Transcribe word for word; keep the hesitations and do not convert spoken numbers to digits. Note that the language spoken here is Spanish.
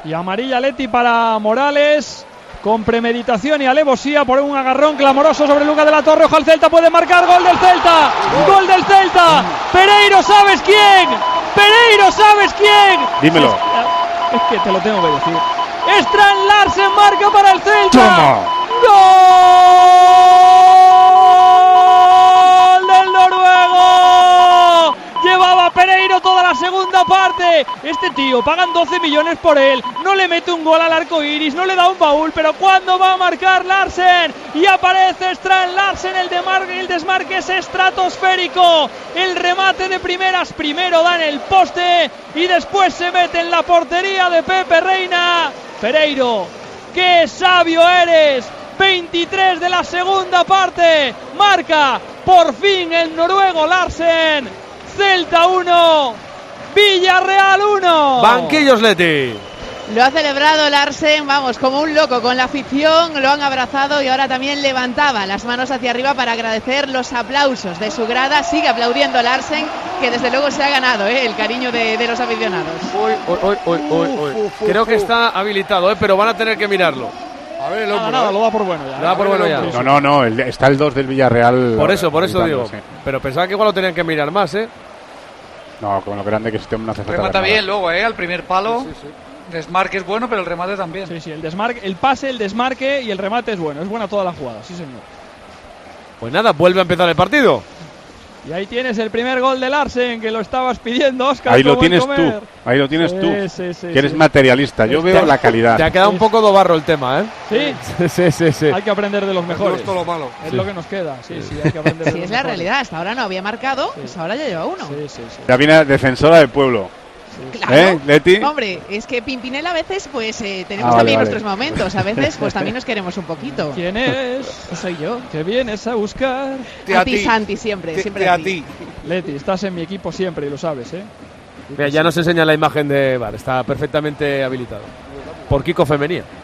Y amarilla Leti para Morales, con premeditación y alevosía por un agarrón clamoroso sobre Lucas de la Torre. Ojo al Celta, puede marcar, gol del Celta, gol del Celta. Pereiro, ¿sabes quién? Pereiro, ¿sabes quién? Dímelo. Es, es que te lo tengo que decir. Strand Larsen marca para el Celta. ¡Toma! ¡Gol del noruego! Llevaba Pereiro toda la segunda parte. Este tío, pagan doce millones por él. No le mete un gol al arco iris, no le da un baúl. Pero ¿cuándo va a marcar Larsen? Y aparece Strand Larsen. El, de el desmarque es estratosférico. El remate de primeras primero da en el poste y después se mete en la portería de Pepe Reina. Pereiro, ¡qué sabio eres! veintitrés de la segunda parte. Marca por fin el noruego Larsen. Celta uno, Villarreal uno. Banquillos Leti. Lo ha celebrado Larsen, vamos, como un loco con la afición, lo han abrazado y ahora también levantaba las manos hacia arriba para agradecer los aplausos de su grada. Sigue aplaudiendo Larsen, que desde luego se ha ganado ¿eh? el cariño de, de los aficionados. Uy, uy, uy, uy, uy. Creo que está habilitado, ¿eh? Pero van a tener que mirarlo. A ver, el hombro, nada, nada, lo da por bueno ya. Lo da por bueno ya. No, no, no, el, está el dos del Villarreal. Por eso, por eso digo. Sí. Pero pensaba que igual lo tenían que mirar más, ¿eh? No, con lo grande que este hombre no hace falta. Remata ver bien nada. luego, ¿eh? Al primer palo. Sí, sí. Desmarque es bueno, pero el remate también. Sí, sí, el desmarque, el pase, el desmarque y el remate es bueno. Es buena toda la jugada, sí señor. Pues nada, vuelve a empezar el partido. Y ahí tienes el primer gol de Larsen, que lo estabas pidiendo, Óscar. Ahí lo tienes tú, ahí lo tienes sí, tú, sí, sí, que eres sí. materialista. Yo veo la calidad. Te ha quedado un poco de barro el tema, ¿eh? Sí, sí, sí, sí. hay que aprender de los mejores. No es todo lo malo. Es Sí. lo que nos queda, sí, sí, hay que aprender de Si los es la mejores. realidad, hasta ahora no había marcado, Sí. pues ahora ya lleva uno. Sí, sí, sí. Ya viene defensora del pueblo. Claro. ¿Eh, Leti? Hombre, es que Pimpinela a veces pues eh, tenemos Ah, vale, también vale. nuestros momentos, a veces pues también nos queremos un poquito. ¿Quién es? Soy yo. ¿Qué vienes a buscar? Te A, a ti, ti. Santi, siempre, Te- siempre te a a ti. ti. Leti, estás en mi equipo siempre y lo sabes, ¿eh? Mira, ya nos enseña la imagen de Bar, está perfectamente habilitado. Por Kiko Femenía.